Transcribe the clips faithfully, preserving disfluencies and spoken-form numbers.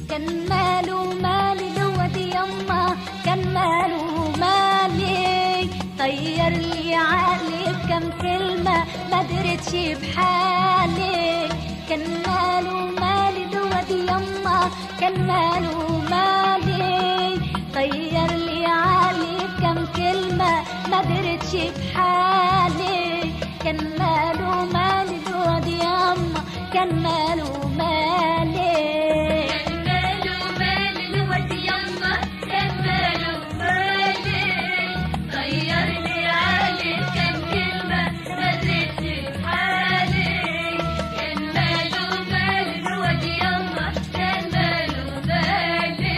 كان ماله مالي الواد يما، كان ماله مالي، طير لي عقلي بكم كلمة ما درتش بحالي. كان ماله مالي الواد يما، كان ماله مالي، طير لي عقلي بكم كلمة ما درتش بحالي. كان ماله مالي الواد يما، كان ماله مالي، كان ماله مالي الواد يما، كان ماله مالي، طير لي عقلي بكم كلمة ما درتش بحالي. كان ماله مالي الواد يما، كان ماله مالي.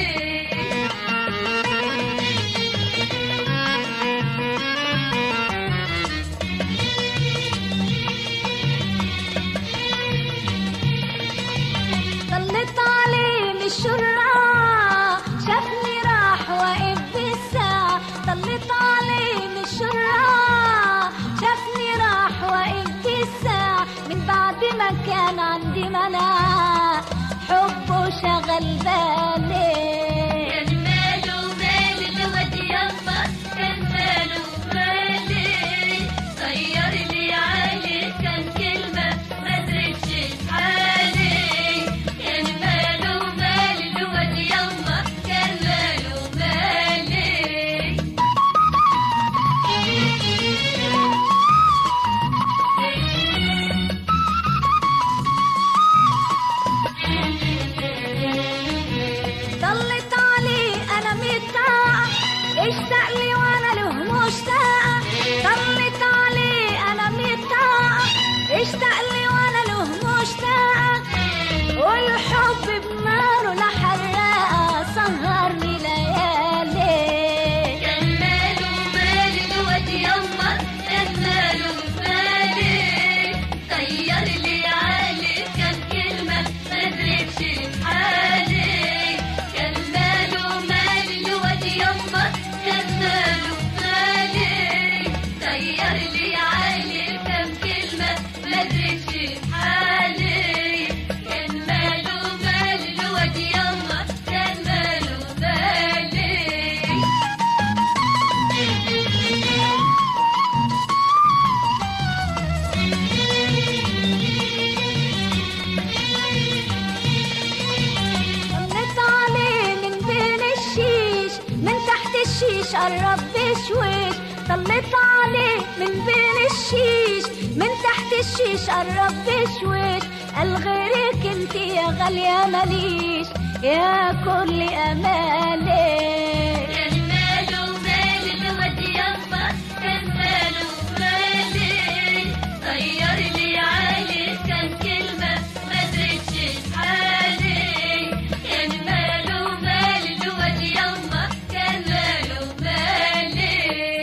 طلت عليه من الشراع شافني راح واقف بالساعة. طلت عليه من الشراع شافني راح واقف بالساعة، من بعد ما كان عندي مناعة حبه شغل بالي. كان ماله مالي الواد يما، كان ماله مالي، طير لي عقلي كم كلمة ما درتش بحالي. كان ماله مالي الواد يما، كان ماله مالي. طلت عليه انا متاعة اشتاق لي وانا له مشتاقة. طلت عليه انا متاعة اشتاق لي وانا له مشتاقة، والحب بناره لحراقة سهرني ليالي. كان ماله مالي الواد يما، كان ماله مالي، طير لي عقلي كم كلمة ما درتش بحالي. كان ماله مالي الواد يما، كان ماله مالي، طير لي عقلي كم كلمة ما درتش بحالي. كان ماله مالي الواد يما، كان ماله مالي. طلت عليه من بين الشيش من تحت الشيش قرب بشويش. طلت عليه من بين الشيش من تحت الشيش قرب بشويش، قال غيرك انت يا غالية ماليش يا كل امالي. كان ماله مالي الواد يما، كان ماله مالي، طير لي عقلي كم كلمة ما درتش بحالي. كان ماله مالي الواد يما، كان ماله مالي.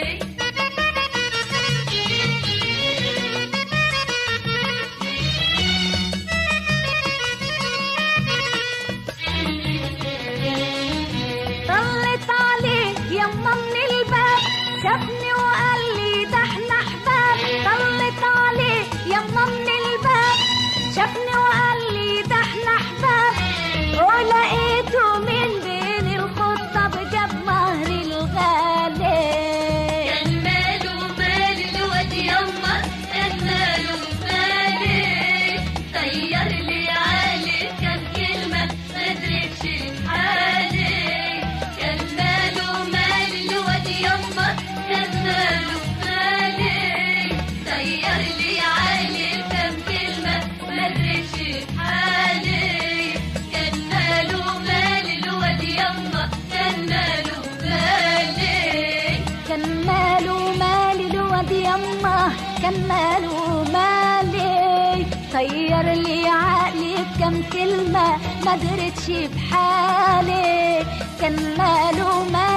طلت عليه يما من الباب شافني وقال لي ده احنا احباب. طلت عليه يما من الباب شافني وقال لي ده احنا احباب، ولقيته من بين الخطة جاب مهر الغالي. كان ماله مالي الواد يما، كان ماله مالي، طير لي عقلي كم كلمة ما درتش بحالي. كان ماله مالي الواد يما، كان ماله مالي، طير لي عقلي كم كلمة ما درتش بحالي. كان ماله مالي الواد يما، كان ماله مالي. كان ماله مالي الواد يما، كان ماله مالي، طير لي عقلي بكم كلمة ما درتش بحالي. كان ماله مالي